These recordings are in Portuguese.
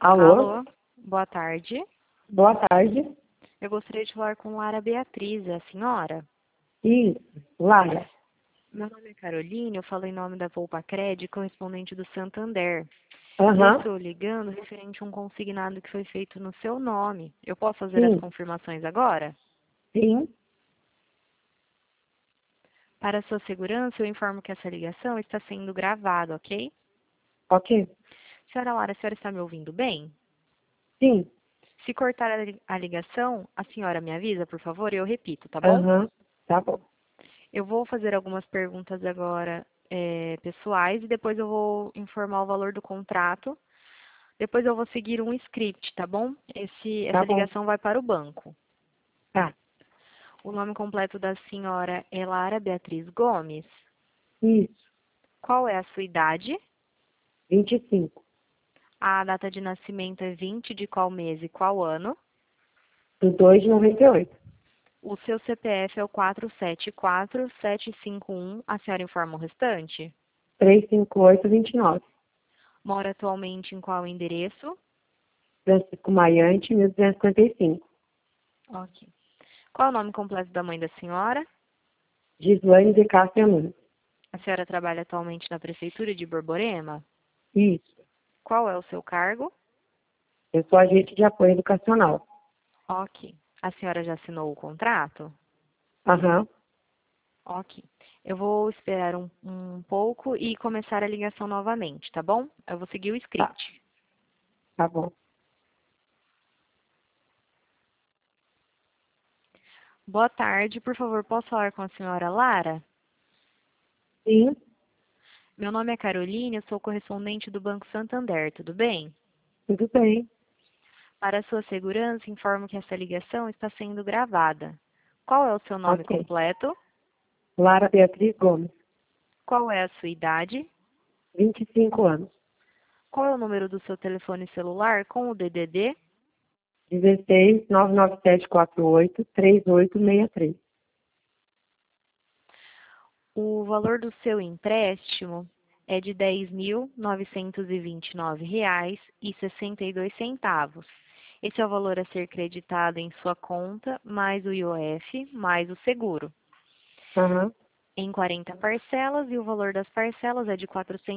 Alô? Alô, boa tarde. Boa tarde. Eu gostaria de falar com Lara Beatriz, é a senhora? Isso, Lara. Meu nome é Caroline, eu falo em nome da Volpacred, correspondente do Santander. Eu Aham, estou ligando referente a um consignado que foi feito no seu nome. Eu posso fazer as sim, confirmações agora? sim, Para sua segurança, eu informo que essa ligação está sendo gravada, ok? ok. Senhora Lara, a senhora está me ouvindo bem? Sim, Se cortar a ligação, a senhora me avisa, por favor, e eu repito, tá bom? aham, tá bom. Eu vou fazer algumas perguntas agora, pessoais, e depois eu vou informar o valor do contrato. Depois eu vou seguir um script, tá bom? Tá Essa bom, ligação vai para o banco. tá. O nome completo da senhora é Lara Beatriz Gomes. Isso, Qual é a sua idade? 25, A data de nascimento é 20 de qual mês e qual ano? do 2 de 98. O seu CPF é o 474751. A senhora informa o restante? 35829. Mora atualmente em qual endereço? Francisco Maiante, 1255. Ok. Qual é o nome completo da mãe da senhora? Gislaine de Castro Nunes. A senhora trabalha atualmente na Prefeitura de Borborema? Isso, Qual é o seu cargo? eu sou agente de apoio educacional. Ok. A senhora já assinou o contrato? Aham, Ok. Eu vou esperar um pouco e começar a ligação novamente, tá bom? Eu vou seguir o tá, script. tá bom. Boa tarde, por favor, posso falar com a senhora Lara? Sim, Meu nome é Caroline, eu sou correspondente do Banco Santander, tudo bem? tudo bem. Para sua segurança, informo que essa ligação está sendo gravada. Qual é o seu nome Ok. completo? Lara Beatriz Gomes, Qual é a sua idade? 25 anos. Qual é o número do seu telefone celular com o DDD? 16 99748 3863. O valor do seu empréstimo é de R$ 10.929,62. Esse é o valor a ser creditado em sua conta, mais o IOF, mais o seguro, Aham, em 40 parcelas, e o valor das parcelas é de R$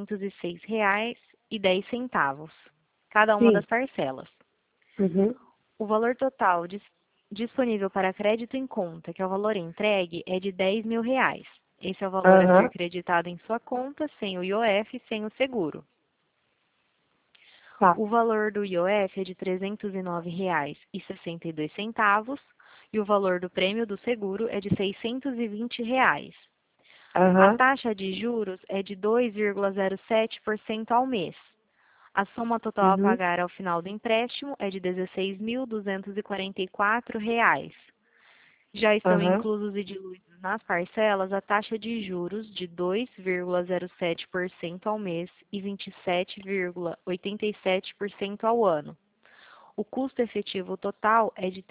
406,10, cada uma das sim. parcelas. Uhum. O valor total disponível para crédito em conta, que é o valor entregue, é de R$ 10.000. Esse é o valor a ser Aham, creditado em sua conta, sem o IOF e sem o seguro. tá. O valor do IOF é de R$ 309,62 e o valor do prêmio do seguro é de R$ 620. A Aham, taxa de juros é de 2,07% ao mês. A soma total a uhum, pagar ao final do empréstimo é de R$ 16.244. Já estão aham, inclusos e diluídos nas parcelas a taxa de juros de 2,07% ao mês e 27,87% ao ano. O custo efetivo total é de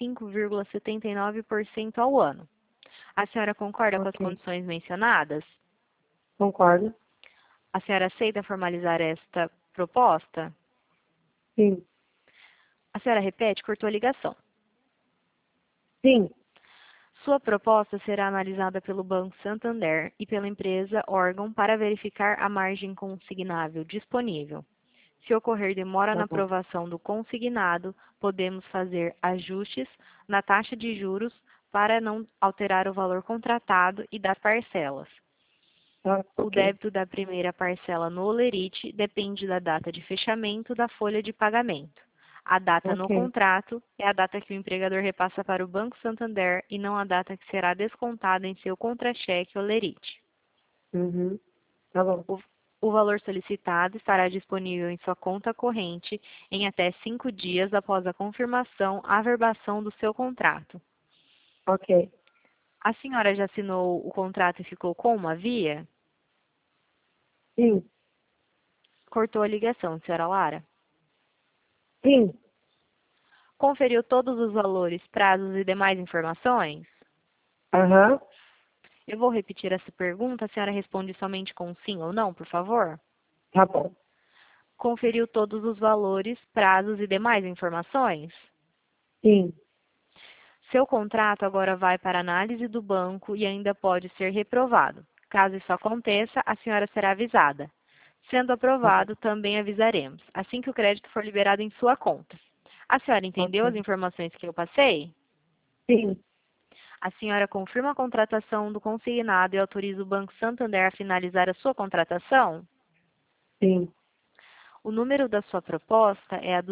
35,79% ao ano. A senhora concorda com as ok. condições mencionadas? Concordo. A senhora aceita formalizar esta proposta? Sim, A senhora repete, cortou a ligação. sim, Sua proposta será analisada pelo Banco Santander e pela empresa órgão para verificar a margem consignável disponível. Se ocorrer demora tá na bom. aprovação do consignado, podemos fazer ajustes na taxa de juros para não alterar o valor contratado e das parcelas. Tá, O ok. débito da primeira parcela no Olerite depende da data de fechamento da folha de pagamento. A data no Ok. contrato é a data que o empregador repassa para o Banco Santander e não a data que será descontada em seu contra-cheque Olerite. Uhum, tá bom. O, o valor solicitado estará disponível em sua conta corrente em até 5 dias após a confirmação, averbação do seu contrato. Ok. A senhora já assinou o contrato e ficou com uma via? Sim, Cortou a ligação, senhora Lara. sim, Conferiu todos os valores, prazos e demais informações? aham, Eu vou repetir essa pergunta, a senhora responde somente com sim ou não, por favor? tá bom. Conferiu todos os valores, prazos e demais informações? Sim. Seu contrato agora vai para análise do banco e ainda pode ser reprovado. Caso isso aconteça, a senhora será avisada. Sendo aprovado, também avisaremos, assim que o crédito for liberado em sua conta. A senhora entendeu as Ok. informações que eu passei? Sim. A senhora confirma a contratação do consignado e autoriza o Banco Santander a finalizar a sua contratação? Sim. O número da sua proposta é a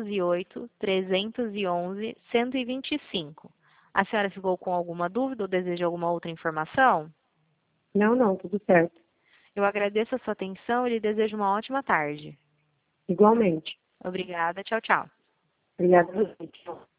208-311-125. A senhora ficou com alguma dúvida ou deseja alguma outra informação? Não, não, tudo certo. Eu agradeço a sua atenção e lhe desejo uma ótima tarde. Igualmente. Obrigada. Tchau, tchau. Obrigada a você. Tchau.